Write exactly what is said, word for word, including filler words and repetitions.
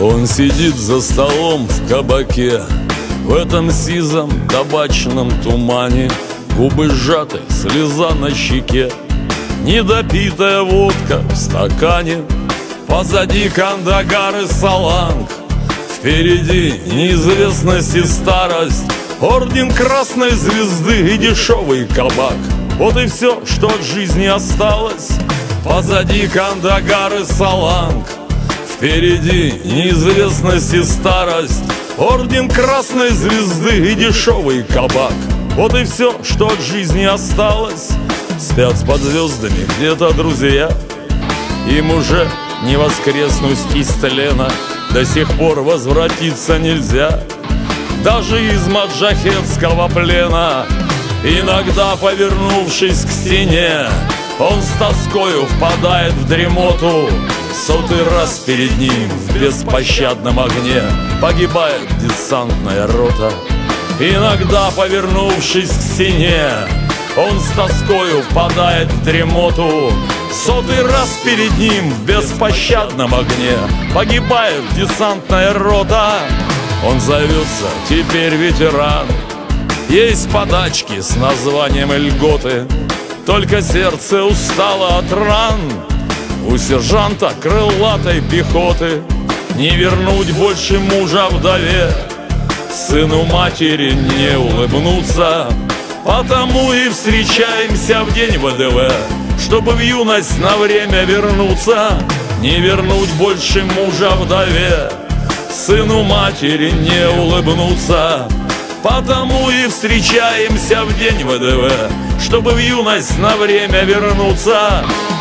Он сидит за столом в кабаке, в этом сизом табачном тумане. Губы сжаты, слеза на щеке, недопитая водка в стакане. Позади Кандагар и Саланг, впереди неизвестность и старость, орден Красной Звезды и дешевый кабак. Вот и все, что от жизни осталось. Позади Кандагар и Саланг, впереди неизвестность и старость, орден Красной Звезды и дешевый кабак. Вот и все, что от жизни осталось. Спят под звездами где-то друзья, им уже не воскреснуть из тлена, до сих пор возвратиться нельзя, даже из маджахетского плена. Иногда, повернувшись к стене, он с тоскою впадает в дремоту. Сотый раз перед ним в беспощадном огне погибает десантная рота. Иногда, повернувшись к стене, он с тоскою впадает в дремоту. Сотый раз перед ним в беспощадном огне погибает десантная рота. Он зовется теперь ветеран, есть подачки с названием льготы, только сердце устало от ран. У сержанта крылатой пехоты не вернуть больше мужа вдове, сыну матери не улыбнуться, потому и встречаемся в день ВДВ, чтобы в юность на время вернуться. Не вернуть больше мужа вдове, сыну матери не улыбнуться, потому и встречаемся в день ВДВ, чтобы в юность на время вернуться.